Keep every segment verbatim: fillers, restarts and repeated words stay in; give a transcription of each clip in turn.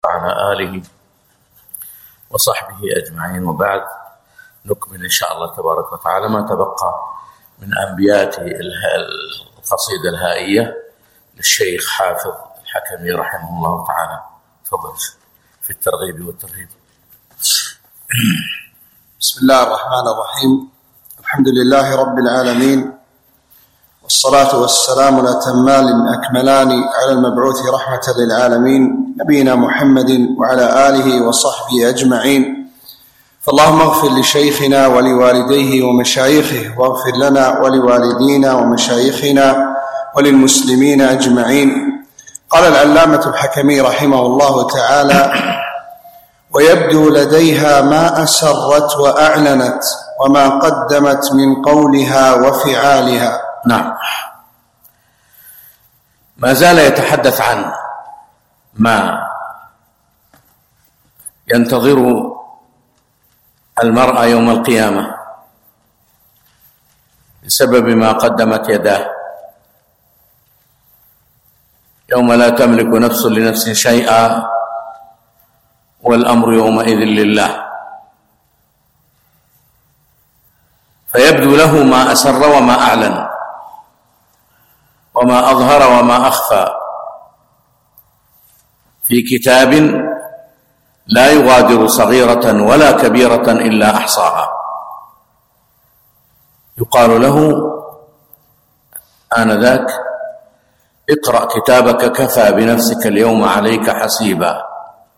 وعلى آله وصحبه أجمعين، وبعد نكمل إن شاء الله تبارك وتعالى ما تبقى من أنبياته القصيدة الهائية للشيخ حافظ الحكمي رحمه الله تعالى. تفضل في الترغيب والترهيب. بسم الله الرحمن الرحيم. الحمد لله رب العالمين، والصلاة والسلام الأتمان الأكملان على المبعوث رحمة للعالمين نبينا محمد وعلى آله وصحبه أجمعين. فاللهم اغفر لشيخنا ولوالديه ومشايخه، واغفر لنا ولوالدينا ومشايخنا وللمسلمين أجمعين. قال العلامة الحكمي رحمه الله تعالى: ويبدو لديها ما أسرت وأعلنت وما قدمت من قولها وفعالها. نعم، ما زال يتحدث عن ما ينتظر المرء يوم القيامة بسبب ما قدمت يداه، يوم لا تملك نفس لنفس شيئا والأمر يومئذ لله. فيبدو له ما أسر وما أعلن، وما أظهر وما أخفى، في كتاب لا يغادر صغيرة ولا كبيرة إلا أحصاها. يقال له آنذاك: اقرأ كتابك كفى بنفسك اليوم عليك حسيبا.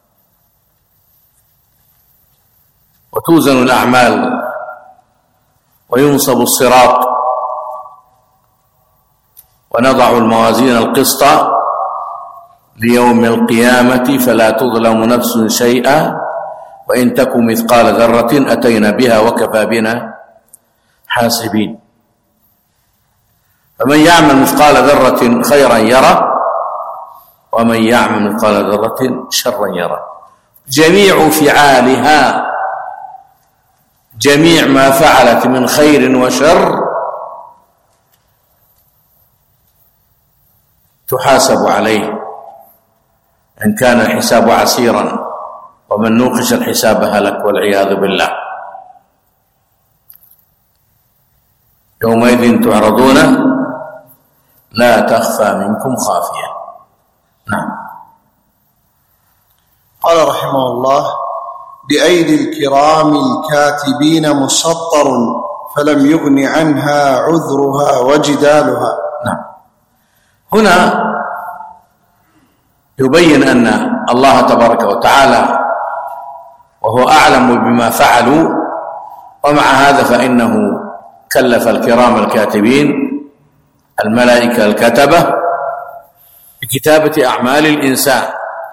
وتوزن الأعمال وينصب الصراط ونضع الموازين القسط ليوم القيامة فلا تظلم نفس شيئا وإن تك مثقال ذرة أتينا بها وكفى بنا حاسبين. فمن يعمل مثقال ذرة خيرا يره، ومن يعمل مثقال ذرة شرا يره. جميع فعالها، جميع ما فعلت من خير وشر تحاسب عليه، إن كان الحساب عسيرا، ومن نوقش الحساب هلك والعياذ بالله. يومئذ تعرضون لا تخفى منكم خافية. نعم. قال رحمه الله: بأيدي الكرام الكاتبين مسطر فلم يغن عنها عذرها وجدالها. نعم. هنا يبين أن الله تبارك وتعالى وهو أعلم بما فعلوا، ومع هذا فإنه كلف الكرام الكاتبين الملائكة الكتبة بكتابة أعمال الإنسان،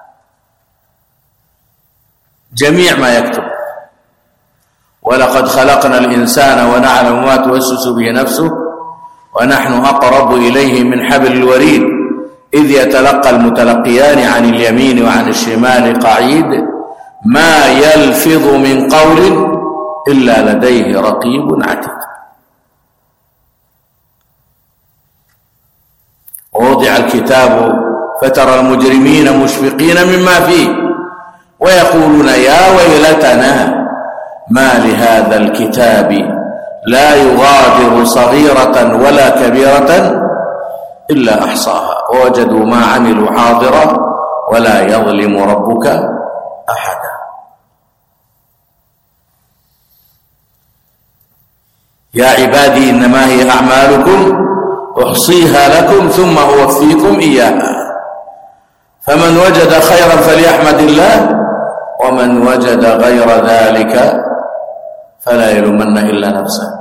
جميع ما يكتب. ولقد خلقنا الإنسان ونعلم ما توسوس به نفسه ونحن أقرب إليه من حبل الوريد إذ يتلقى المتلقيان عن اليمين وعن الشمال قعيد ما يلفظ من قول إلا لديه رقيب عتيد. ووضع الكتاب فترى المجرمين مشفقين مما فيه ويقولون يا ويلتنا ما لهذا الكتاب لا يغادر صغيرة ولا كبيرة إلا أحصاها ووجدوا ما عملوا حاضرا ولا يظلم ربك أحدا. يا عبادي إنما هي أعمالكم أحصيها لكم ثم أوفيكم إياها فمن وجد خيرا فليحمد الله ومن وجد غير ذلك فلا يلومن إلا نفسه.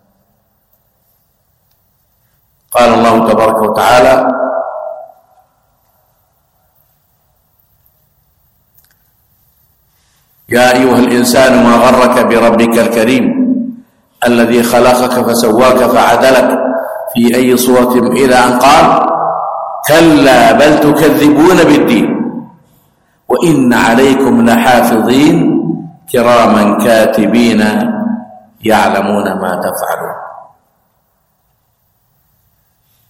قال الله تبارك وتعالى: يا أيها الإنسان ما غرك بربك الكريم الذي خلقك فسواك فعدلك في أي صورة إلى أن قال: كلا بل تكذبون بالدين وإن عليكم لحافظين كراما كاتبين يعلمون ما تفعلون.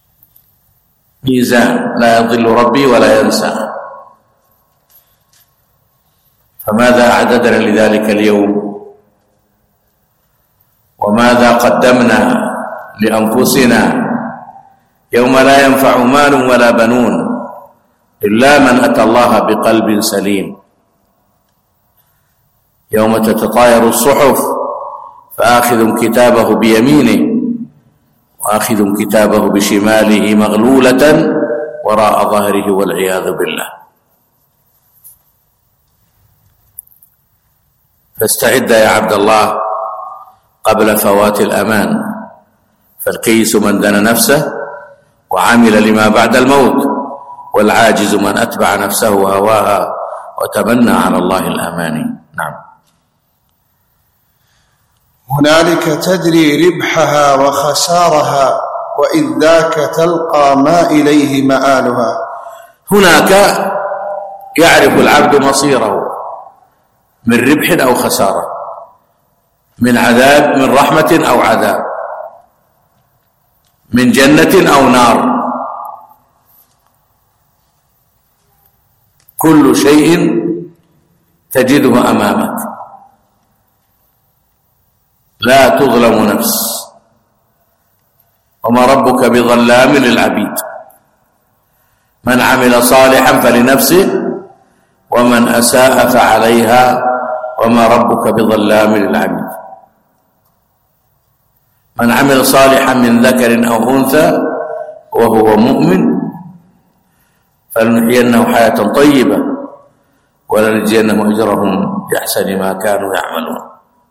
ميزان لا يضل ربي ولا ينسى. فماذا أعددنا لذلك اليوم؟ وماذا قدمنا لأنفسنا يوم لا ينفع مال ولا بنون إلا من أتى الله بقلب سليم؟ يوم تتطاير الصحف فآخذ كتابه بيمينه وآخذ كتابه بشماله مغلولة وراء ظهره والعياذ بالله. فاستعد يا عبد الله قبل فوات الأمان، فالكيس من دان نفسه وعمل لما بعد الموت، والعاجز من أتبع نفسه هواها وتمنى على الله الأماني. نعم. هنالك تدري ربحها وخسارها، وإذ ذاك تلقى ما إليه مآلها. هناك يعرف العبد مصيره من ربح أو خسارة، من عذاب، من رحمة أو عذاب، من جنة أو نار. كل شيء تجده أمامك، لا تظلم نفس، وما ربك بظلام للعبيد. من عمل صالحا فلنفسه ومن أساء فعليها وما ربك بظلام للعبيد. من عمل صالحا من ذكر أو أنثى وهو مؤمن فلنحيينه حياة طيبة ولنجزينهم أجرهم بأحسن ما كانوا يعملون.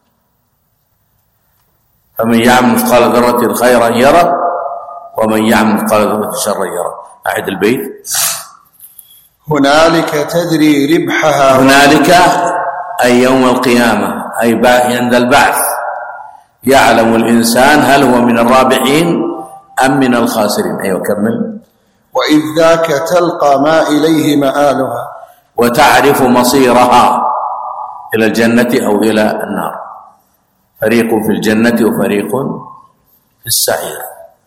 فمن يعمل مثقال ذرة خيرا يره ومن يعمل مثقال ذرة شرا يره. أعد البيت. هنالك تدري ربحها. هنالك أي يوم القيامة، أي عند البعث، يعلم الإنسان هل هو من الرابحين أم من الخاسرين. أيوة كمل. وإذ ذاك تلقى ما إليه مآلها، وتعرف مصيرها إلى الجنة أو إلى النار. فريق في الجنة وفريق في السعير.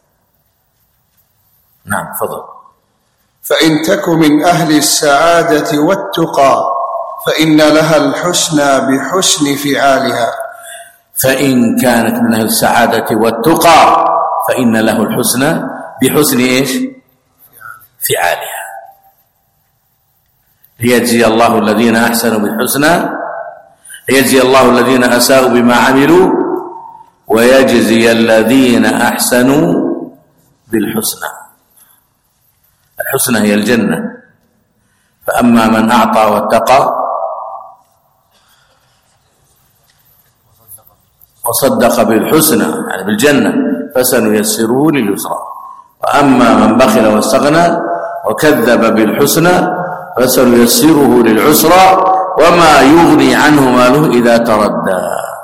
نعم فضل. فإن تك من أهل السعادة والتقى فإن لها الحسنى بحسن فعالها. فإن كانت من أهل السعادة والتقى فإن له الحسنى بحسن إيش؟ فعالها. ليجزي الله الذين أحسنوا بالحسنى، ليجزي الله الذين أساءوا بما عملوا ويجزي الذين أحسنوا بالحسنى. الحسنى هي الجنة. فأما من أعطى واتقى وصدق بالحسنى يعني بالجنة فسنيسره لليسرى، وأما من بخل واستغنى وكذب بالحسنى فسنيسره للعسرى وما يغني عنه ماله إذا تردى.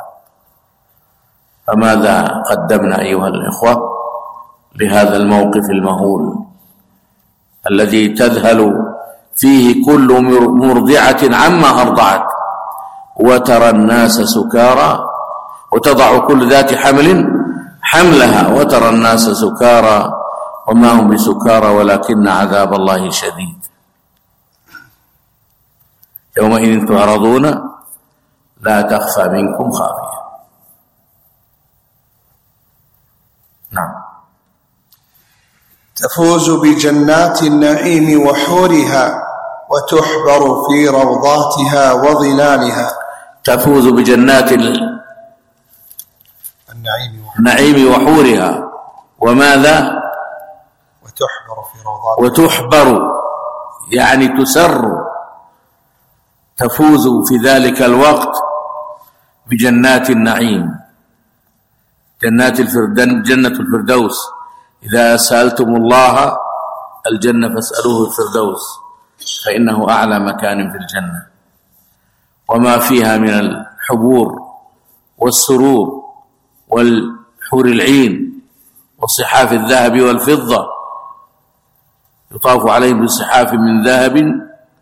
فماذا قدمنا أيها الإخوة لهذا الموقف المهول الذي تذهل فيه كل مرضعة عما أرضعت وترى الناس سكارى، وتضع كل ذات حمل حملها وترى الناس سكارى وما هم بسكارى ولكن عذاب الله شديد. يومئذ تعرضون لا تخفى منكم خافية. نعم. تفوز بجنات النعيم وحورها وتحبر في روضاتها وظلالها. تفوز بجنات النعيم وحورها. وماذا؟ وتحبر في روضاتها. وتحبر يعني تسر، تفوز في ذلك الوقت بجنات النعيم، جنات الفردوس، جنة الفردوس. إذا سألتم الله الجنة فاسألوه الفردوس فإنه أعلى مكان في الجنة، وما فيها من الحبور والسرور والحور العين والصحاف الذهب والفضة، يطاف عليهم بصحاف من ذهب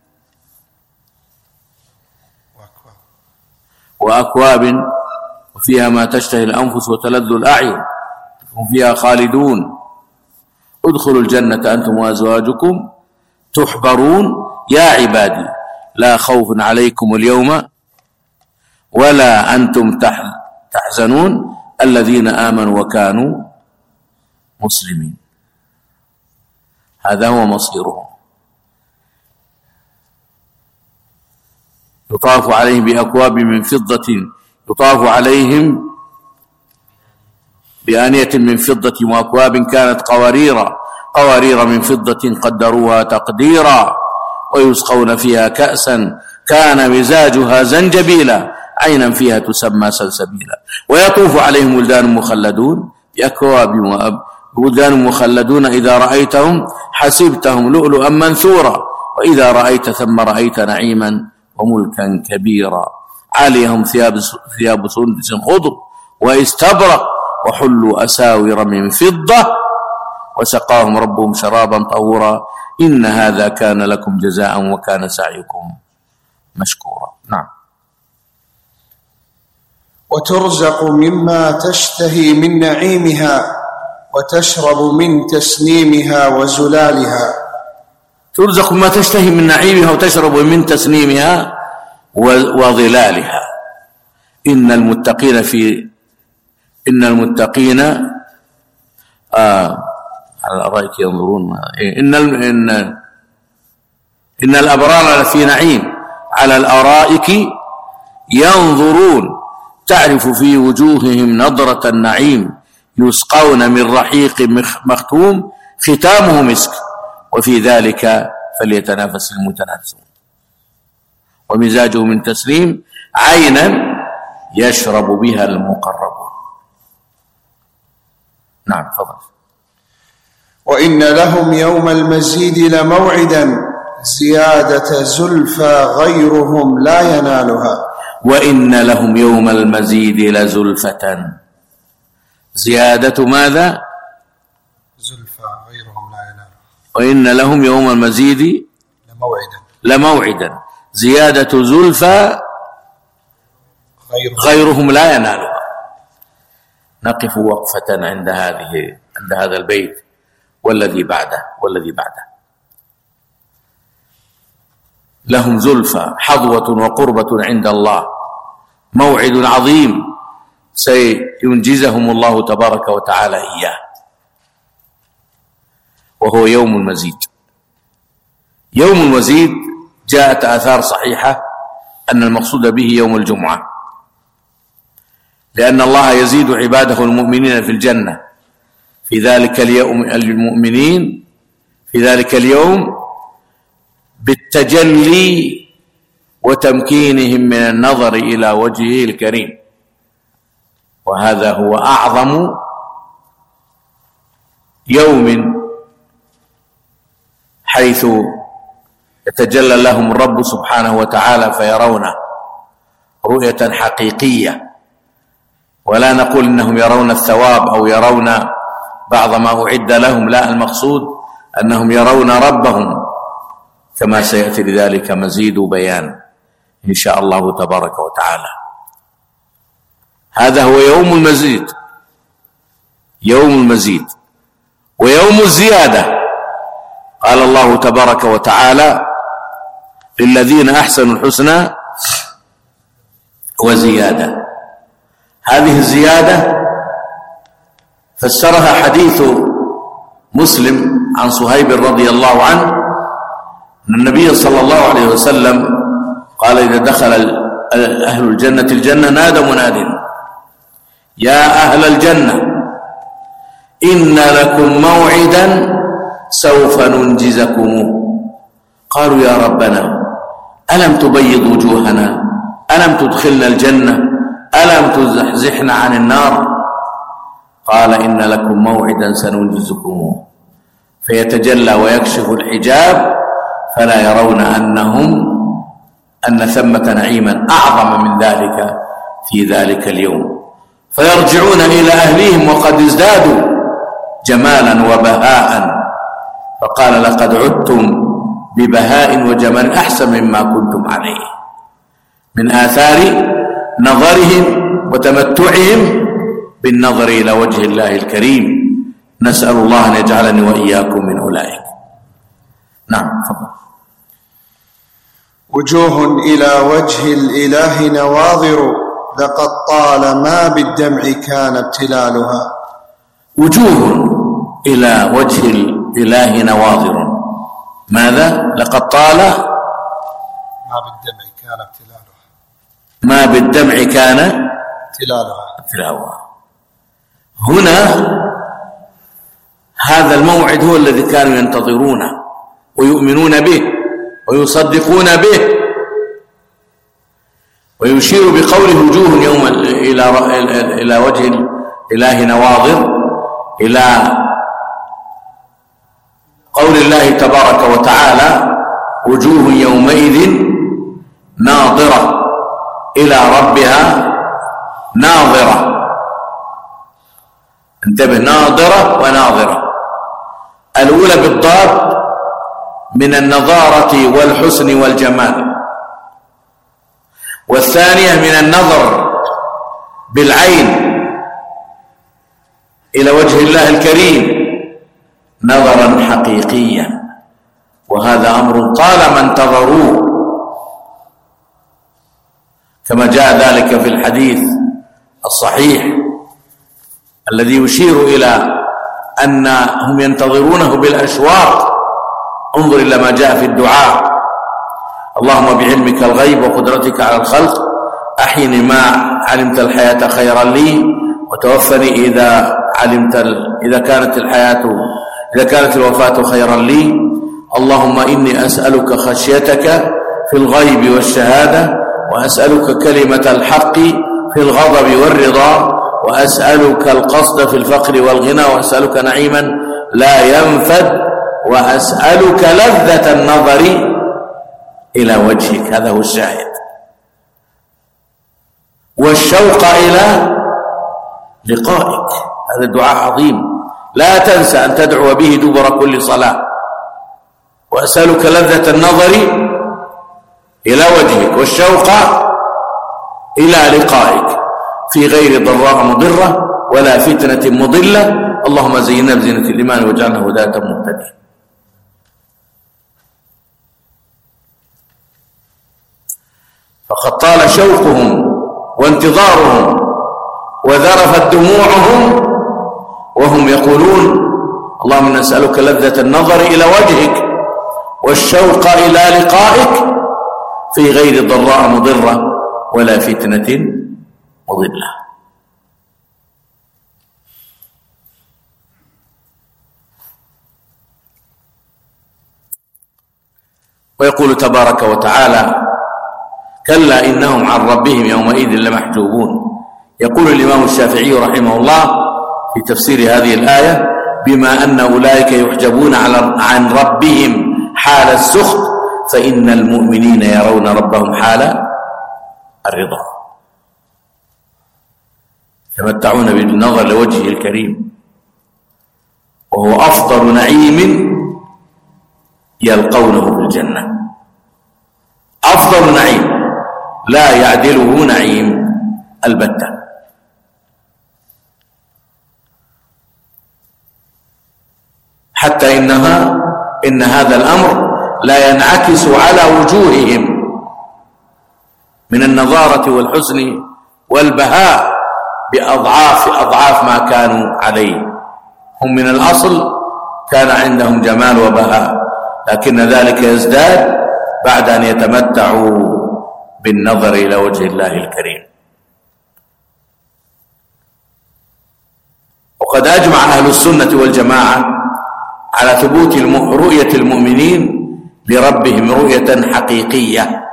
وأكواب وفيها ما تشتهي الأنفس وتلذ الأعين هم فيها خالدون. ادخلوا الجنة أنتم وأزواجكم تحبرون يا عبادي لا خوف عليكم اليوم ولا أنتم تحزنون الذين آمنوا وكانوا مسلمين. هذا هو مصيرهم. يطاف عليهم بأكواب من فضة يطاف عليهم بآنية من فضة وأكواب كانت قوارير قوارير من فضة قدروها تقديرا ويسقون فيها كأسا كان مزاجها زنجبيلا عينا فيها تسمى سلسبيلا ويطوف عليهم ولدان مخلدون بأكواب ولدان مخلدون إذا رأيتهم حسبتهم لؤلؤا منثورا وإذا رأيت ثم رأيت نعيما وملكا كبيرا عليهم ثياب ثياب سندس خضر واستبرق وحلوا أساور من فضة وسقاهم ربهم شرابا طهورا إن هذا كان لكم جزاء وكان سعيكم مشكورا. نعم. وترزق مما تشتهي من نعيمها وتشرب من تسنيمها وزلالها. ترزق ما تشتهي من نعيمها وتشرب من تسنيمها وظلالها. إن المتقين في إن المتقين آه على الأرائك ينظرون إن إن إن الأبرار في نعيم على الأرائك ينظرون تعرف في وجوههم نضرة النعيم يسقون من رحيق مختوم ختامه مسك وفي ذلك فليتنافس المتنافسون ومزاجه من تسليم عينا يشرب بها المقربون. نعم تفضل. وإن لهم يوم المزيد لموعدا زيادة زلفى غيرهم لا ينالها. وإن لهم يوم المزيد لزلفة زيادة ماذا؟ زلفى غيرهم لا ينالها. وإن لهم يوم المزيد لموعدا لموعدا زيادة زلفى غيرهم لا ينالها. نقف وقفة عند هذه عند هذا البيت والذي بعده والذي بعده. لهم زلفى حظوة وقربة عند الله موعد عظيم سينجزهم الله تبارك وتعالى إياه وهو يوم المزيد. يوم المزيد جاءت آثار صحيحة أن المقصود به يوم الجمعة لأن الله يزيد عباده المؤمنين في الجنة في ذلك اليوم المؤمنين في ذلك اليوم بالتجلي وتمكينهم من النظر إلى وجهه الكريم وهذا هو أعظم يوم حيث يتجلى لهم الرب سبحانه وتعالى فيرونه رؤية حقيقية ولا نقول إنهم يرون الثواب أو يرون بعض ما أعد لهم لا المقصود أنهم يرون ربهم كما سيأتي لذلك مزيد بيان إن شاء الله تبارك وتعالى. هذا هو يوم المزيد يوم المزيد ويوم الزيادة. قال الله تبارك وتعالى للذين أحسنوا الحسنى وزيادة. هذه الزيادة فسرها حديث مسلم عن صهيب رضي الله عنه أن النبي صلى الله عليه وسلم قال إذا دخل أهل الجنة الجنة نادى مناد يا أهل الجنة إن لكم موعدا سوف ننجزكموه. قالوا يا ربنا ألم تبيض وجوهنا ألم تدخلنا الجنة ألم تزحزحنا عن النار؟ قال إن لكم موعدا سننجزكموه فيتجلى ويكشف الحجاب فلا يرون أنهم أن ثمة نعيما أعظم من ذلك في ذلك اليوم فيرجعون إلى أهليهم وقد ازدادوا جمالا وبهاء فقال لقد عدتم ببهاء وجمال أحسن مما كنتم عليه من آثار نظرهم وتمتعهم بالنظر إلى وجه الله الكريم. نسأل الله أن يجعلني وإياكم من أولئك. نعم تفضل. وجوه إلى وجه الإله نواظر لقد طالما بالدمع كان ابتلالها. وجوه إلى وجه الإله نواظر. ماذا؟ لقد طال ما بالدمع كان ابتلالها. ما بالدمع كان ابتلالها. ابتلالها. هنا هذا الموعد هو الذي كانوا ينتظرونه ويؤمنون به ويصدقون به، ويشير بقوله وجوه يوم إلى إلى وجه الإله نواظر إلى قول الله تبارك وتعالى وجوه يومئذ ناظرة إلى ربها ناظرة. انتبه، ناظرة وناظرة. الأولى بالضاد من النظارة والحسن والجمال، والثانية من النظر بالعين إلى وجه الله الكريم نظرا حقيقيا، وهذا أمر طالما انتظروه، كما جاء ذلك في الحديث الصحيح الذي يشير إلى أنهم ينتظرونه بالأشواق. انظر إلى ما جاء في الدعاء: اللهم بعلمك الغيب وقدرتك على الخلق أحيني ما علمت الحياة خيرا لي، وتوفني إذا علمت ال... إذا كانت الحياة إذا كانت الوفاة خيرا لي. اللهم إني أسألك خشيتك في الغيب والشهادة، وأسألك كلمة الحق في الغضب والرضا، وأسألك القصد في الفقر والغنى، وأسألك نعيما لا ينفد، وأسألك لذة النظر إلى وجهك. هذا هو الشاهد. والشوق إلى لقائك، هذا الدعاء عظيم لا تنسى أن تدعو به دبر كل صلاة. وأسألك لذة النظر إلى وجهك، والشوق إلى لقائك في غير ضراء مضرة ولا فتنة مضلة. اللهم زينا بزينة الإيمان واجعلنا هداة مهتدين. فقد طال شوقهم وانتظارهم وذرفت دموعهم وهم يقولون اللهم نسألك لذة النظر إلى وجهك والشوق إلى لقائك في غير ضراء مضرة ولا فتنة مضلة. ويقول تبارك وتعالى كلا إنهم عن ربهم يومئذ لمحجوبون. يقول الإمام الشافعي رحمه الله في تفسير هذه الآية بما أن أولئك يحجبون عن ربهم حال السخط فإن المؤمنين يرون ربهم حال الرضا، يتمتعون بالنظر لوجهه الكريم، وهو أفضل نعيم يلقونه في الجنة. أفضل نعيم لا يعدله نعيم البتة. حتى إنها إن هذا الأمر لا ينعكس على وجوههم من النضارة والحسن والبهاء بأضعاف أضعاف ما كانوا عليه. هم من الأصل كان عندهم جمال وبهاء، لكن ذلك يزداد بعد أن يتمتعوا بالنظر إلى وجه الله الكريم. وقد أجمع أهل السنة والجماعة على ثبوت رؤية المؤمنين لربهم رؤية حقيقية،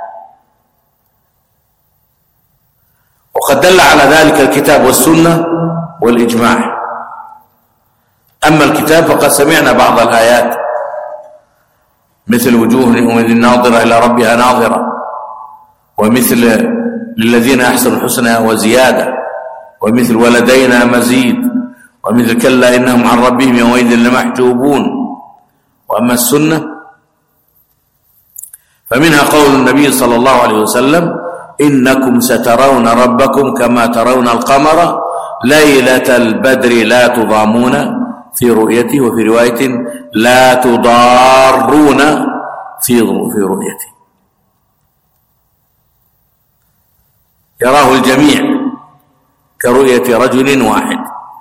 وقد دل على ذلك الكتاب والسنة والإجماع. أما الكتاب فقد سمعنا بعض الآيات مثل وجوه يومئذ ناظرة إلى ربها ناظرة، ومثل للذين أحسنوا الحسنى وزيادة، ومثل ولدينا مزيد، ومثل كلا إنهم عن ربهم يومئذ لمحجوبون. وأما السنة فمنها قول النبي صلى الله عليه وسلم إنكم سترون ربكم كما ترون القمر ليلة البدر لا تضامون في رؤيته، وفي رواية لا تضارون في في رؤيته. يراه الجميع كرؤية رجل واحد.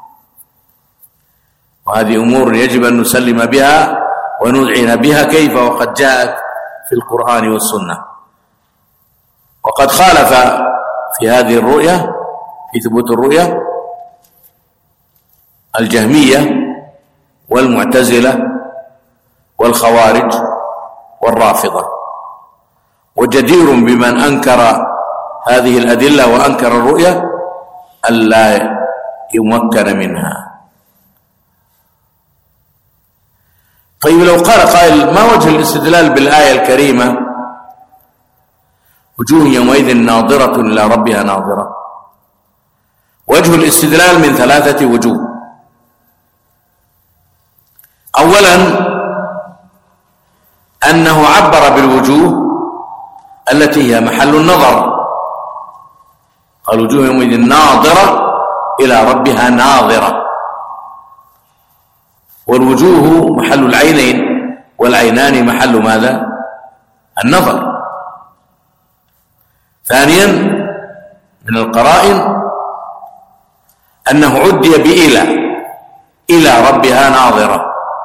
وهذه أمور يجب أن نسلم بها ونذعن بها، كيف وقد جاءت في القرآن والسنة. وقد خالف في هذه الرؤية، في ثبوت الرؤية، الجهمية والمعتزلة والخوارج والرافضة. وجدير بمن أنكر هذه الأدلة وأنكر الرؤية ألا يمكن منها. طيب، لو قال قائل: ما وجه الاستدلال بالآية الكريمة وجوه يومئذ ناظرة إلى ربها ناظرة؟ وجه الاستدلال من ثلاثة وجوه. أولا، أنه عبر بالوجوه التي هي محل النظر، قال: وجوه يومئذ ناظرة إلى ربها ناظرة، والوجوه محل العينين، والعينان محل ماذا؟ النظر. ثانيا، من القرائن أنه عدي بإلى إلى ربها ناظرة،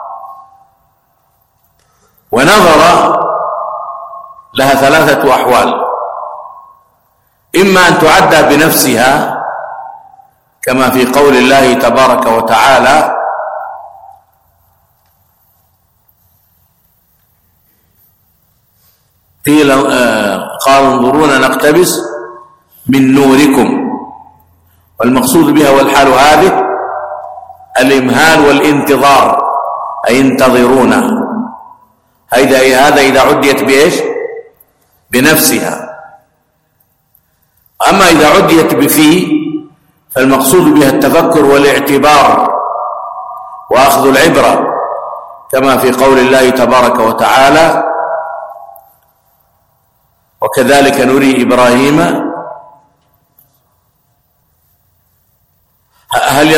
ونظر لها ثلاثة أحوال: إما أن تعدى بنفسها كما في قول الله تبارك وتعالى: قيل قالوا انظرونا نقتبس من نوركم، والمقصود بها والحال هذه الإمهال والانتظار، أي انتظرونا. هذا إذا عديت بإيش؟ بنفسها. أما إذا عديت بفيه فالمقصود بها التفكر والاعتبار وأخذ العبرة، كما في قول الله تبارك وتعالى: وكذلك نري إبراهيم هل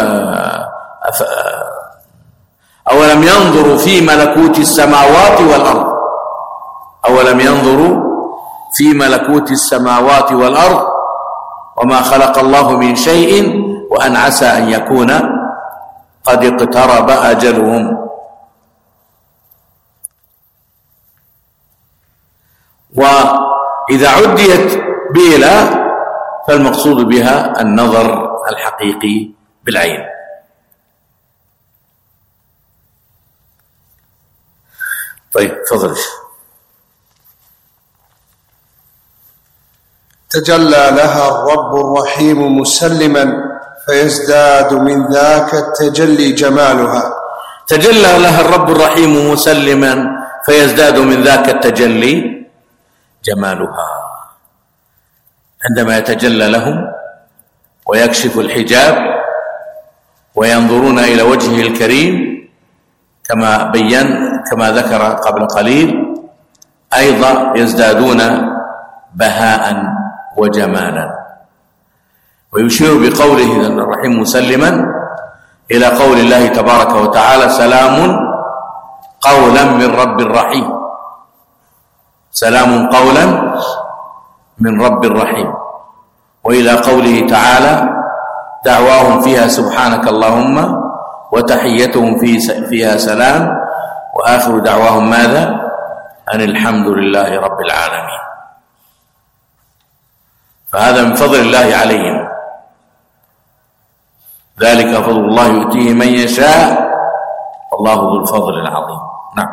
أولم ينظروا في ملكوت السماوات والأرض أولم ينظروا في ملكوت السماوات والأرض وما خلق الله من شيء وأن عسى أن يكون قد اقترب أجلهم. وإذا عديت بإلى فالمقصود بها النظر الحقيقي بالعين. طيب تفضل. تجلى لها الرب الرحيم مسلما فيزداد من ذاك التجلي جمالها. تجلى لها الرب الرحيم مسلما فيزداد من ذاك التجلي جمالها. عندما يتجلى لهم ويكشف الحجاب وينظرون إلى وجهه الكريم كما بين كما ذكر قبل قليل، أيضا يزدادون بهاء وجمالا. ويشير بقوله الرحيم مسلما إلى قول الله تبارك وتعالى: سلام قولا من رب رحيم. سلام قولا من رب رحيم. وإلى قوله تعالى: دعواهم فيها سبحانك اللهم وتحيتهم فيها سلام وآخر دعواهم ماذا؟ أن الحمد لله رب العالمين. فهذا من فضل الله عليهم، ذلك فضل الله يؤتيه من يشاء والله ذو الفضل العظيم. نعم.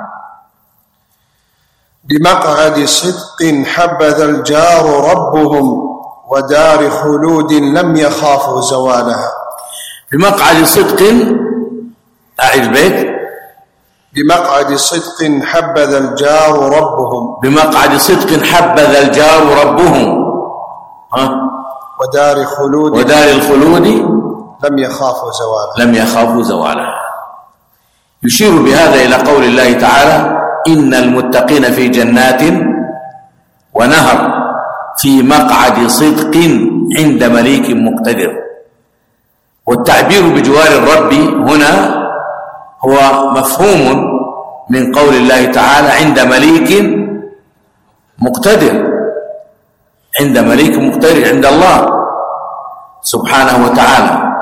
بمقعد صدق حبذا الجار ربهم ودار خلود لم يخافوا زوالها. بمقعد صدق، أعد بيت. بمقعد صدق حبذا الجار ربهم. بمقعد صدق حبذا الجار ربهم. ها؟ ودار خلود ودار الخلود لم يخافوا زوالها. لم يخافوا زوالها. يشير بهذا إلى قول الله تعالى: إن المتقين في جنات ونهر في مقعد صدق عند مليك مقتدر. والتعبير بجوار الرب هنا هو مفهوم من قول الله تعالى: عند مليك مقتدر. عند مليك مقتدر عند الله. سبحانه وتعالى.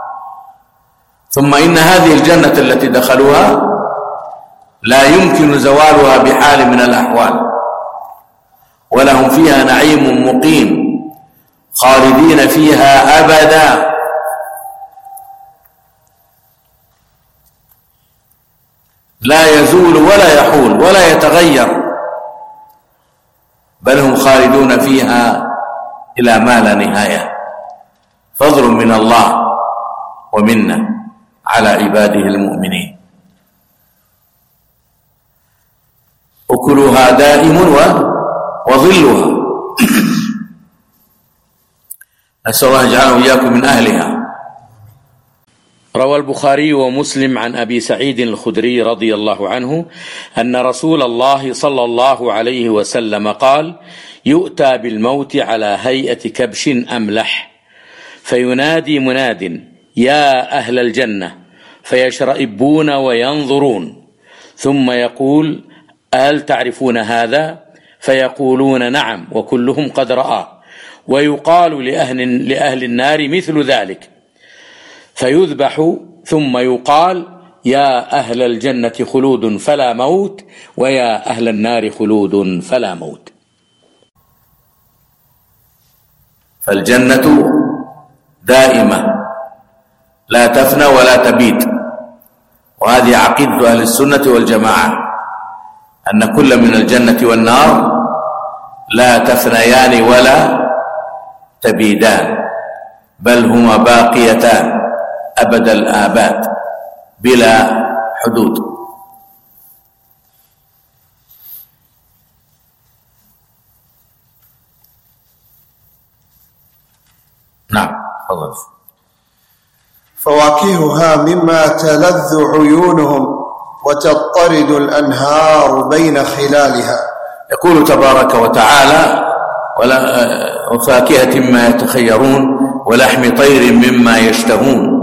ثم إن هذه الجنة التي دخلوها لا يمكن زوالها بحال من الأحوال، ولهم فيها نعيم مقيم خالدين فيها أبدا، لا يزول ولا يحول ولا يتغير، بل هم خالدون فيها إلى ما لا نهاية. فضل من الله ومنة على عباده المؤمنين. أكلها دائم وظلها. نسأل الله يجعلنا وإياكم من أهلها. روى البخاري ومسلم عن أبي سعيد الخدري رضي الله عنه أن رسول الله صلى الله عليه وسلم قال: يؤتى بالموت على هيئة كبش أملح، فينادي مناد: يا أهل الجنة، فيشرئبون وينظرون، ثم يقول: هل تعرفون هذا؟ فيقولون: نعم، وكلهم قد رأى. ويقال لأهل, لأهل النار مثل ذلك، فيذبح، ثم يقال: يا أهل الجنة خلود فلا موت، ويا أهل النار خلود فلا موت. فالجنة دائمة لا تفنى ولا تبيد، وهذه عقيدة أهل السنة والجماعة، أن كل من الجنة والنار لا تفنيان ولا تبيدان، بل هما باقيتان أبد الآباد بلا حدود. نعم، تفضل. فواكهها مما تلذ عيونهم وتضطرد الأنهار بين خلالها. يقول تبارك وتعالى: وفاكهة مما يتخيرون ولحم طير مما يشتهون.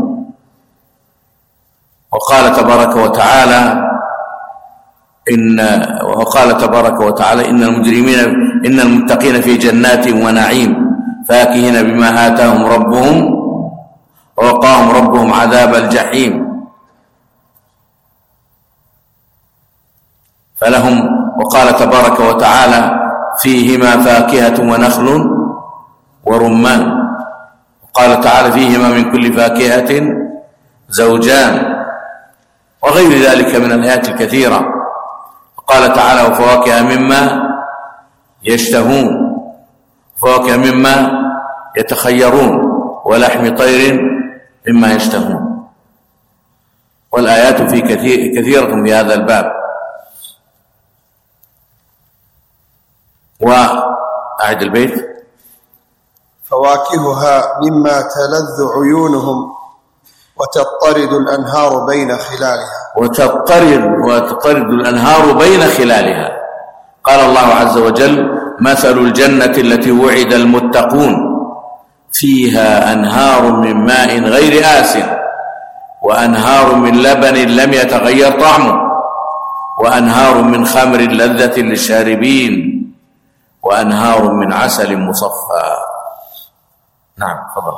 وقال تبارك وتعالى إن وقال تبارك وتعالى إن المجرمين إن المتقين في جنات ونعيم فاكهين بما آتاهم ربهم ووقاهم ربهم عذاب الجحيم. فلهم وقال تبارك وتعالى فيهما فاكهة ونخل ورمان. وقال تعالى فيهما من كل فاكهة زوجان، وغير ذلك من الآيات الكثيرة. وقال تعالى وفواكه مما يشتهون، وفواكه مما يتخيرون، ولحم طير مما يشتهون. والآيات في كثير كثيرة في هذا الباب. وأعد البيت: فواكهها مما تلذ عيونهم وتضطرد الأنهار بين خلالها. وتضطرد وتضطرد الأنهار بين خلالها. قال الله عز وجل: مثل الجنة التي وعد المتقون فيها أنهار من ماء غير آسن، وأنهار من لبن لم يتغير طعمه، وأنهار من خمر لذة للشاربين، وأنهار من عسل مصفى. نعم، تفضل.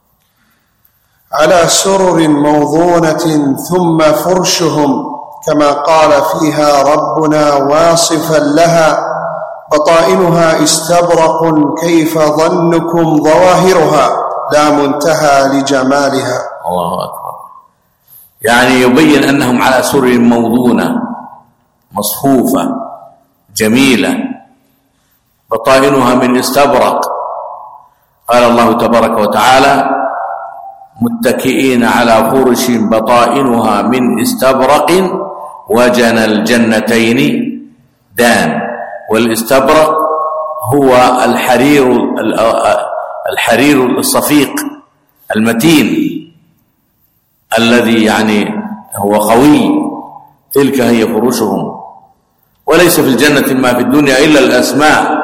على سرر موضونة ثم فرشهم كما قال فيها ربنا واصفا لها: بطائنها استبرق كيف ظنكم ظواهرها لا منتهى لجمالها. الله أكبر. يعني يبين أنهم على سرر موضونة مصفوفة جميلة، بطائنها من استبرق. قال الله تبارك وتعالى: متكئين على فرش بطائنها من استبرق وجنى الجنتين دان. والاستبرق هو الحرير الحرير الصفيق المتين الذي يعني هو قوي. تلك هي فرشهم. وليس في الجنة ما في الدنيا إلا الأسماء.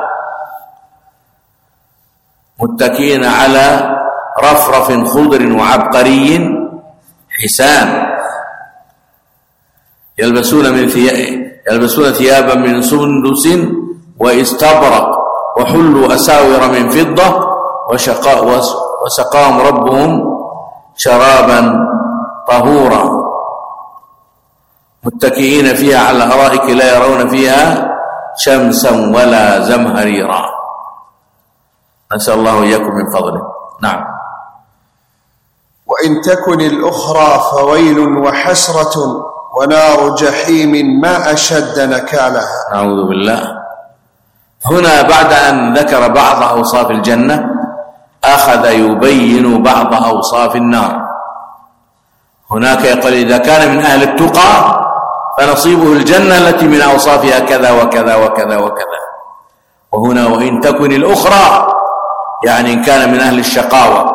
متكئين على رفرف خضر وعبقري حسان، يلبسون من ثياب يلبسون ثيابا من سندس واستبرق، وحلوا أساور من فضة وسقاهم ربهم شرابا طهورا متكئين فيها على الأرائك لا يرون فيها شمسا ولا زمهريرا. نسأل الله إياكم من فضله. نعم. وإن تكن الأخرى فويل وحسرة ونار جحيم ما أشد نكالها. أعوذ بالله. هنا بعد أن ذكر بعض أوصاف الجنة أخذ يبين بعض أوصاف النار. هناك يقول إذا كان من أهل التقى فنصيبه الجنة التي من أوصافها كذا وكذا وكذا وكذا. وهنا وإن تكن الأخرى يعني إن كان من أهل الشقاوة.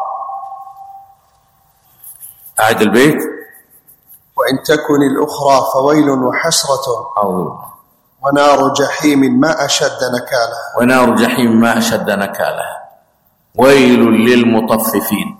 أعد البيت. وإن تكن الأخرى فويل وحسرة ونار جحيم ما أشد نكالها. ونار جحيم ما أشد نكالها. ويل للمطففين،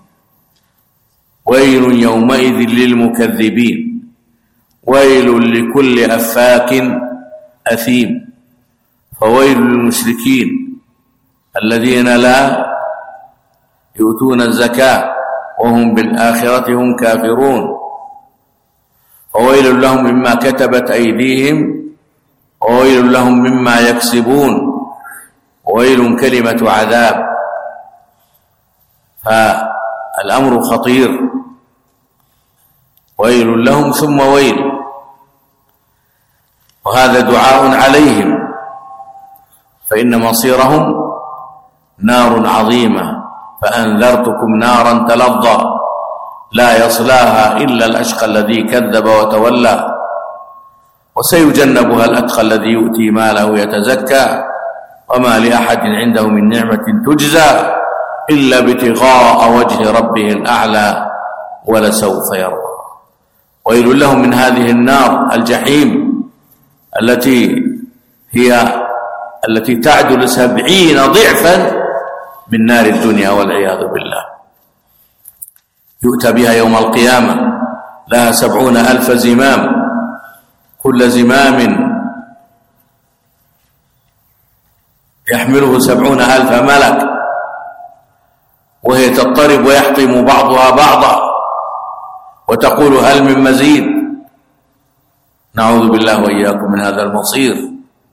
ويل يومئذ للمكذبين، ويل لكل أفاك أثيم. فويل للمشركين الذين لا يؤتون الزكاة وهم بالآخرة هم كافرون. وويل لهم مما كتبت أيديهم وويل لهم مما يكسبون. وويل كلمة عذاب. فالأمر خطير. ويل لهم ثم ويل، وهذا دعاء عليهم، فإن مصيرهم نار عظيمة. فأنذرتكم نارا تلظى لا يصلاها إلا الأشقى الذي كذب وتولى وسيجنبها الأتقى الذي يؤتي ماله يتزكى وما لأحد عنده من نعمة تجزى إلا ابتغاء وجه ربه الأعلى ولسوف يرضى. ويل لهم من هذه النار الجحيم التي هي التي تعدل سبعين ضعفا من نار الدنيا والعياذ بالله. يؤتى بها يوم القيامة لها سبعون ألف زمام، كل زمام يحمله سبعون ألف ملك، وهي تضطرب ويحطم بعضها بعضا وتقول هل من مزيد. نعوذ بالله وإياكم من هذا المصير.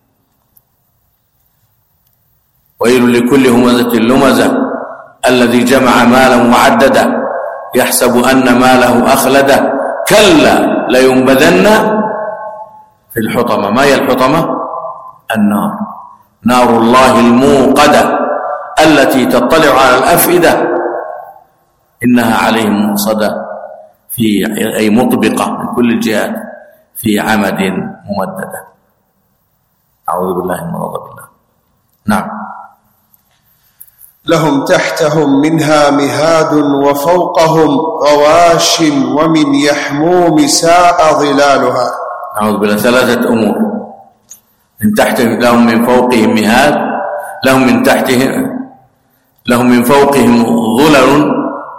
ويل لكل همزة لمزة الذي جمع مالا وعدده يحسب أن ماله أخلده كلا لينبذن في الحطمة. ما هي الحطمة؟ النار، نار الله الموقدة التي تطلع على الأفئدة إنها عليهم مؤصدة في أي مطبقة من كل الجهات في عمد ممددة. أعوذ بالله من غضب الله. نعم. لهم تحتهم منها مهاد وفوقهم غواش ومن يحموم ساء ظلالها. أعوذ بالله. ثلاثة أمور. من تحتهم لهم من فوقهم مهاد، لهم من تحتهم لهم من فوقهم ظلل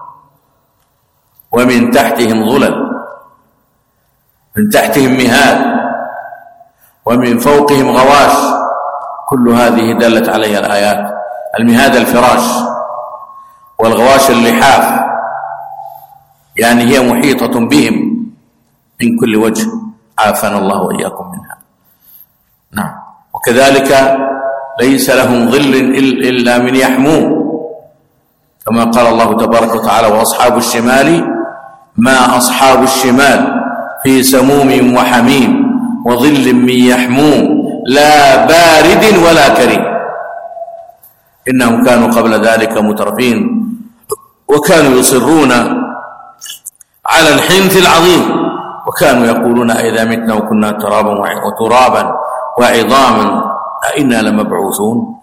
ومن تحتهم ظلل. من تحتهم مهاد ومن فوقهم غواش. كل هذه دلت عليها الآيات. المهاد الفراش والغواش اللحاف، يعني هي محيطة بهم من كل وجه، عافانا الله وإياكم منها. نعم. وكذلك ليس لهم ظل إلا من يحموم، كما قال الله تبارك وتعالى وأصحاب الشمال ما أصحاب الشمال في سموم وحميم وظل من يحموم لا بارد ولا كريم إنهم كانوا قبل ذلك مترفين وكانوا يصرون على الحنث العظيم وكانوا يقولون أئذا متنا وكنا ترابا وترابا وعظاما أئنا لمبعوثون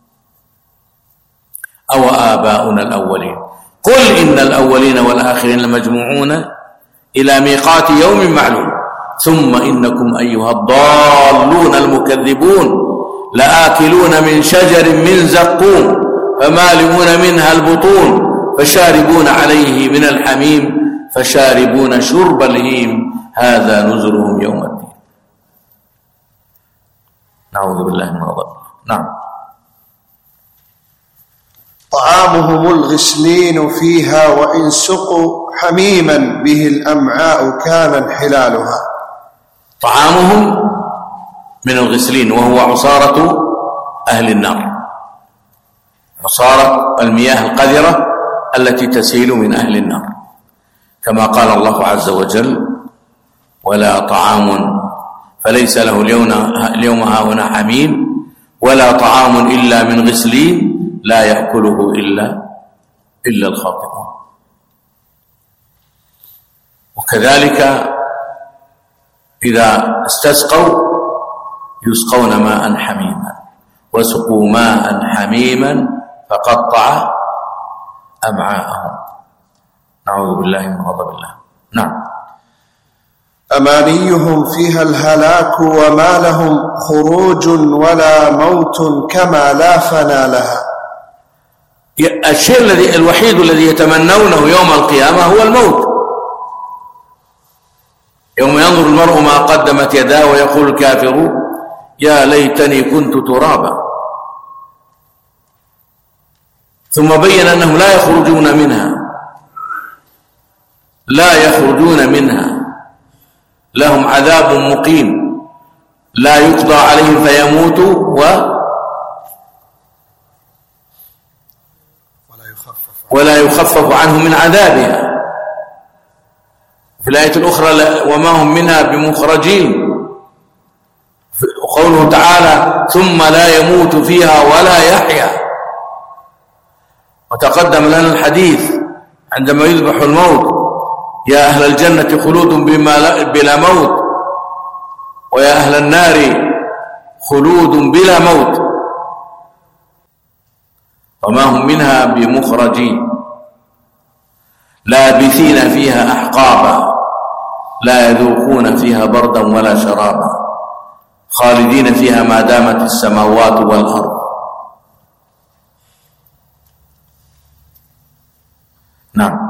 أو آباؤنا الأولين. قل إن الأولين والآخرين لمجموعون إلى ميقات يوم معلوم ثم إنكم أيها الضالون المكذبون لآكلون من شجر من زقوم فمالئون منها البطون فشاربون عليه من الحميم فشاربون شرب الهيم هذا نزلهم يوم الدين. نعوذ بالله من غضب. نعم. طعامهم الغسلين فيها وإن سقوا حميما به الأمعاء كان انحلالها. طعامهم من الغسلين وهو عصارة أهل النار، عصارة المياه القذرة التي تسيل من أهل النار، كما قال الله عز وجل: ولا طعام فليس له اليوم هاهنا حميم ولا طعام إلا من غسلين لا يأكله إلا إلا الخاطئون. وكذلك إذا استسقوا يسقون ماء حميما وسقوا ماء حميما فقطع أمعاءهم. نعوذ بالله من غضب الله. نعم. أمانيهم فيها الهلاك وما لهم خروج ولا موت كما لا فنى لها. الشيء الذي الوحيد الذي يتمنونه يوم القيامة هو الموت. يوم ينظر المرء ما قدمت يداه ويقول الكافر يا ليتني كنت ترابا. ثم بين أنهم لا يخرجون منها، لا يخرجون منها، لهم عذاب مقيم لا يقضى عليهم فيموتوا و ولا يخفف عنهم من عذابها. في الآية الأخرى وما هم منها بمخرجين. وقوله تعالى ثم لا يموت فيها ولا يحيا. وتقدم لنا الحديث عندما يذبح الموت: يا أهل الجنة خلود بلا موت، ويا أهل النار خلود بلا موت، وما هم منها بمخرجين لابثين فيها أحقابا لا يذوقون فيها بردا ولا شرابا خالدين فيها ما دامت السماوات والأرض. نعم.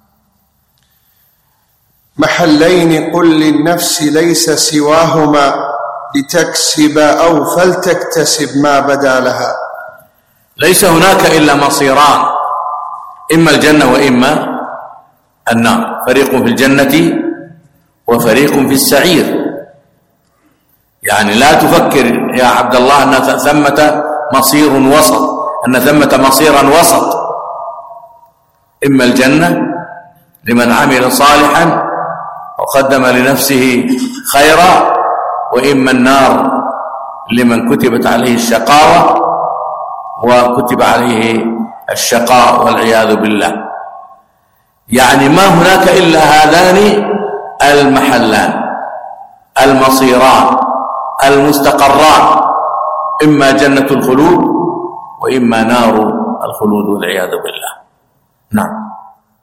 محلين قل للنفس ليس سواهما لتكسب أو فلتكتسب ما بدا لها. ليس هناك إلا مصيران، إما الجنة وإما النار، فريق في الجنة وفريق في السعير. يعني لا تفكر يا عبد الله أن ثمة مصير وسط، أن ثمة مصيرا وسط، إما الجنة لمن عمل صالحا وقدم لنفسه خيرا، وإما النار لمن كتبت عليه الشقاوة وكتب عليه الشقاء والعياذ بالله. يعني ما هناك إلا هذان المحلان المصيران المستقران، إما جنة الخلود وإما نار الخلود والعياذ بالله. نعم.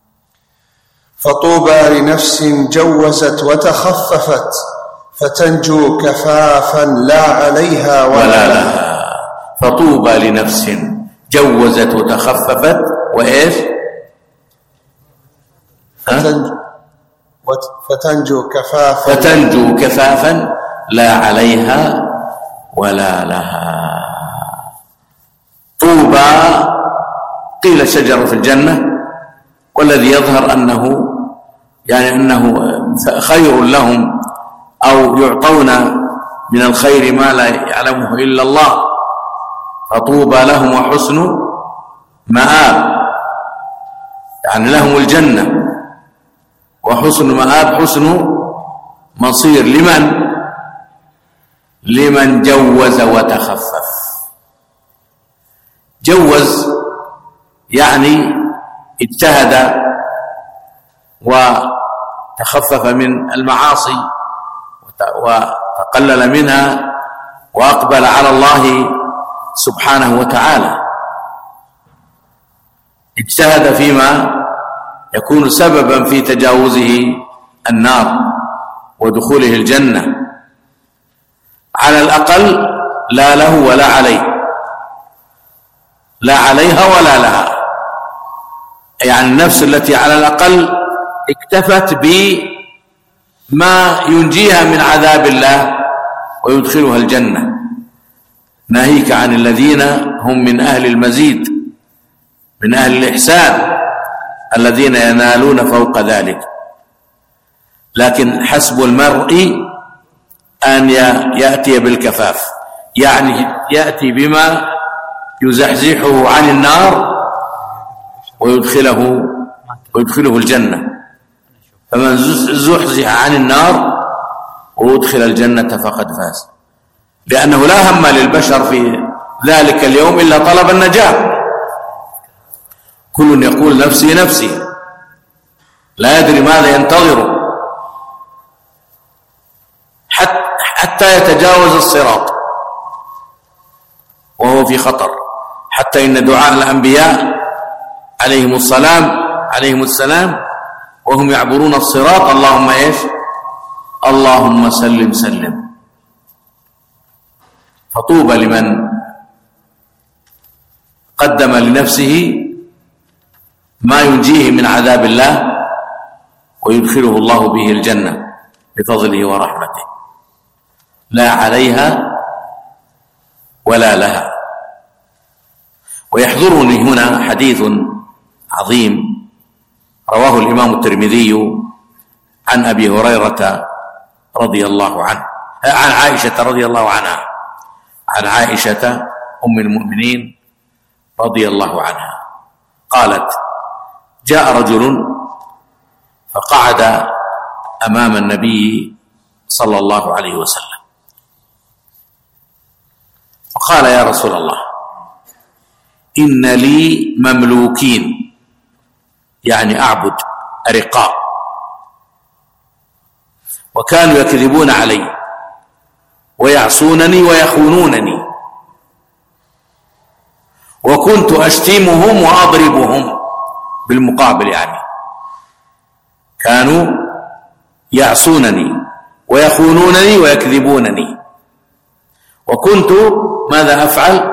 فطوبى لنفس جوزت وتخففت فتنجو كفافا لا عليها ولا, ولا لها. فطوبى لنفس جوزت وتخففت وإيش؟ فتنجو, فتنجو كفافا فتنجو كفافا لا عليها ولا لها. طوبى قيل شجر في الجنة، والذي يظهر أنه يعني أنه خير لهم أو يعطون من الخير ما لا يعلمه إلا الله. فطوبى لهم وحسن مآب، يعني لهم الجنة وحسن مآب، حسن مصير لمن؟ لمن جوز وتخفف. جوز يعني اجتهد وتخفف من المعاصي وتقلل منها وأقبل على الله سبحانه وتعالى، اجتهد فيما يكون سببا في تجاوزه النار ودخوله الجنة، على الأقل لا له ولا عليه، لا عليها ولا لها. يعني النفس التي على الأقل اكتفت بما ينجيها من عذاب الله ويدخلها الجنة، ناهيك عن الذين هم من أهل المزيد من أهل الإحسان الذين ينالون فوق ذلك. لكن حسب المرء أن يأتي بالكفاف، يعني يأتي بما يزحزحه عن النار ويدخله ويدخله الجنة. فمن زحزح عن النار وأدخل الجنة فقد فاز، لأنه لا هم للبشر في ذلك اليوم إلا طلب النجاة. كل يقول نفسي نفسي، لا يدري ماذا ينتظره حتى يتجاوز الصراط وهو في خطر. حتى إن دعاء الأنبياء عليهم السلام عليهم السلام وهم يعبرون الصراط اللهم إيش؟ اللهم سلم سلم. فطوبى لمن قدم لنفسه ما ينجيه من عذاب الله ويدخله الله به الجنة بفضله ورحمته، لا عليها ولا لها. ويحضرني هنا حديث عظيم رواه الإمام الترمذي عن أبي هريرة رضي الله عنه عن عائشة رضي الله عنها عن عائشة أم المؤمنين رضي الله عنها قالت: جاء رجل فقعد أمام النبي صلى الله عليه وسلم فقال: يا رسول الله، إن لي مملوكين، يعني أعبد أرقاء، وكانوا يكذبون علي ويعصونني ويخونونني، وكنت أشتمهم وأضربهم. بالمقابل يعني كانوا يعصونني ويخونونني ويكذبونني، وكنت ماذا أفعل؟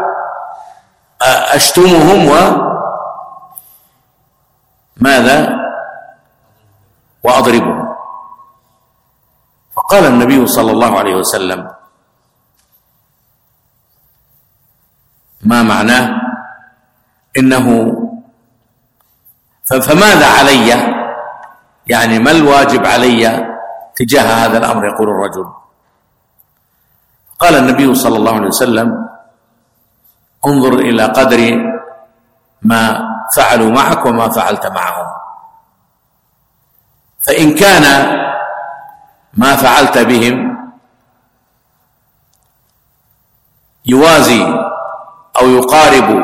أشتمهم وماذا وأضربهم. فقال النبي صلى الله عليه وسلم: ما معناه؟ إنه فماذا علي، يعني ما الواجب علي تجاه هذا الأمر؟ يقول الرجل. قال النبي صلى الله عليه وسلم: انظر إلى قدر ما فعلوا معك وما فعلت معهم، فإن كان ما فعلت بهم يوازي أو يقارب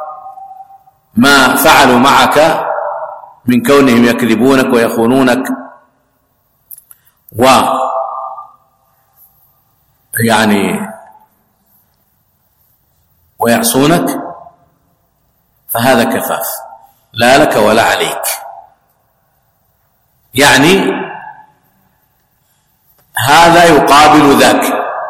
ما فعلوا معك من كونهم يكذبونك ويخونونك و يعني ويعصونك، فهذا كفاف، لا لك ولا عليك. يعني هذا يقابل ذاك.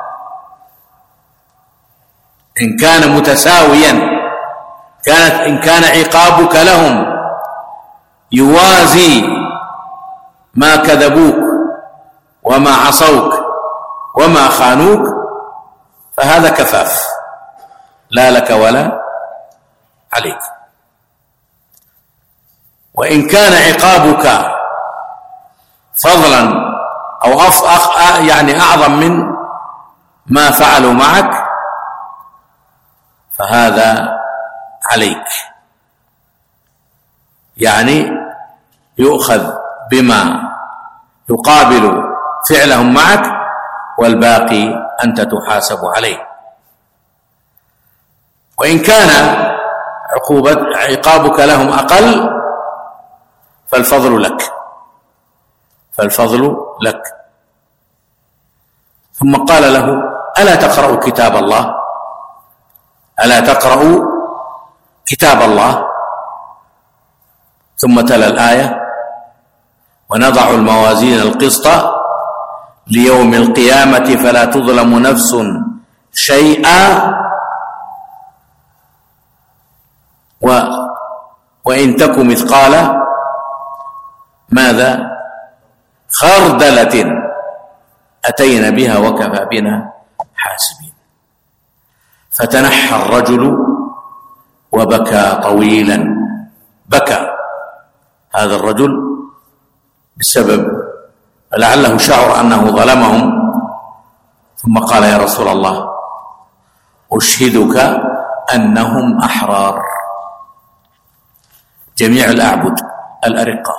إن كان متساويا كانت إن كان عقابك لهم يوازي ما كذبوك وما عصوك وما خانوك، فهذا كفاف، لا لك ولا عليك. وإن كان عقابك فضلا أو أف يعني أعظم من ما فعلوا معك، فهذا عليك، يعني يؤخذ بما يقابل فعلهم معك، والباقي أنت تحاسب عليه. وإن كان عقوبة عقابك لهم أقل فالفضل لك فالفضل لك ثم قال له: ألا تقرأ كتاب الله؟ ألا تقرأ كتاب الله؟ ثم تلا الآية: ونضع الموازين القسط ليوم القيامة فلا تظلم نفس شيئا و وإن تك مثقال ماذا خردلة أتينا بها وكفى بنا حاسبين. فتنحى الرجل وبكى طويلا بكى هذا الرجل بسبب لعله شعر أنه ظلمهم، ثم قال: يا رسول الله أشهدك أنهم أحرار، جميع الأعبد الأرقاء.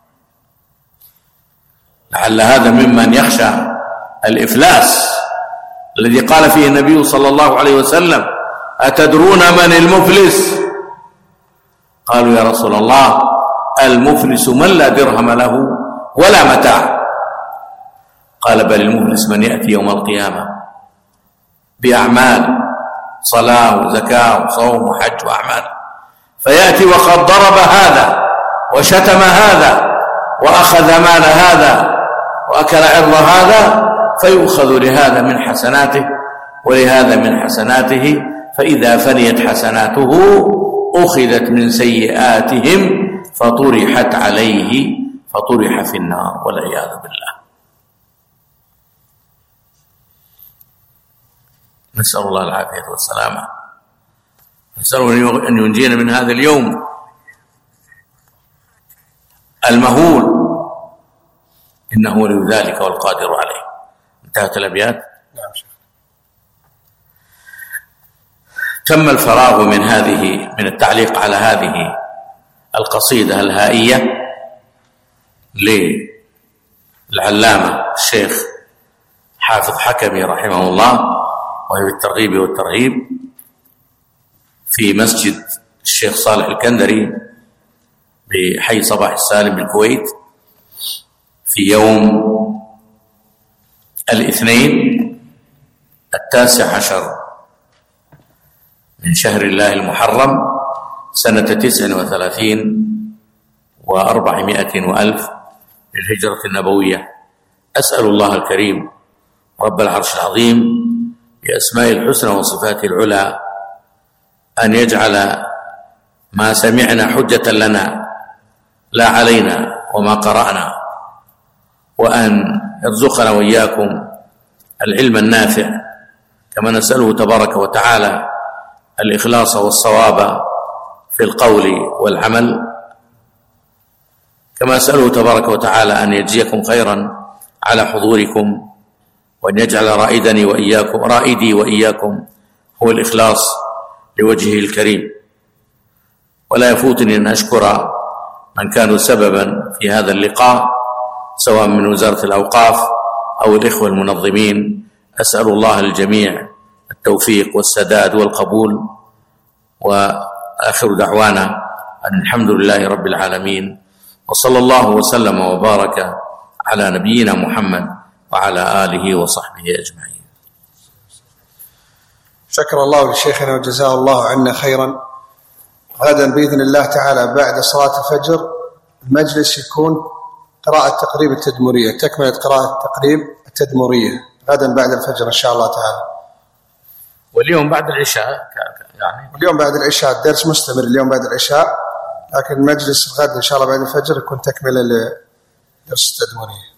لعل هذا ممن يخشى الإفلاس الذي قال فيه النبي صلى الله عليه وسلم: أتدرون من المفلس؟ قالوا: يا رسول الله المفلس من لا درهم له ولا متاع. قال: بل المفلس من يأتي يوم القيامة بأعمال صلاة وزكاة وصوم وحج وأعمال، فيأتي وقد ضرب هذا وشتم هذا وأخذ مال هذا وأكل عرض هذا، فيؤخذ لهذا من حسناته ولهذا من حسناته، فإذا فنيت حسناته أخذت من سيئاتهم فطرحت عليه فطرح في النار والعياذ بالله. نسأل الله العافية والسلامة، نسأله أن ينجينا من هذا اليوم المهول، إنه ولي ذلك والقادر عليه. انتهت الأبيات. نعم شيخ. تم الفراغ من هذه من التعليق على هذه القصيدة الهائية للعلامة الشيخ حافظ حكمي رحمه الله، وهي بالترغيب والترهيب في مسجد الشيخ صالح الكندري بحي صباح السالم بالكويت في يوم الاثنين التاسع عشر من شهر الله المحرم سنة تسع وثلاثين وأربعمائة وألف للهجرة النبوية. أسأل الله الكريم رب العرش العظيم بأسماء الحسنى وصفاته العلى أن يجعل ما سمعنا حجة لنا لا علينا وما قرأنا، وأن يرزقنا وإياكم العلم النافع، كما نسأله تبارك وتعالى الإخلاص والصواب في القول والعمل، كما أسأله تبارك وتعالى أن يجزيكم خيرا على حضوركم، وأن يجعل رائدني وإياكم رائدي وإياكم هو الإخلاص لوجهه الكريم. ولا يفوتني أن أشكر من كانوا سببا في هذا اللقاء، سواء من وزارة الأوقاف أو الإخوة المنظمين. أسأل الله الجميع التوفيق والسداد والقبول، وآخر دعوانا أن الحمد لله رب العالمين، وصلى الله وسلم وبارك على نبينا محمد وعلى آله وصحبه أجمعين. شكر الله لشيخنا وجزاه الله عنا خيرا. غدا بإذن الله تعالى بعد صلاة الفجر المجلس يكون قراءة تقريب التدمرية، تكملة قراءة تقريب التدمرية غدا بعد الفجر إن شاء الله تعالى. واليوم بعد العشاء يعني واليوم بعد العشاء الدرس مستمر اليوم بعد العشاء، لكن المجلس غدا إن شاء الله بعد الفجر يكون تكملة لدرس التدمرية.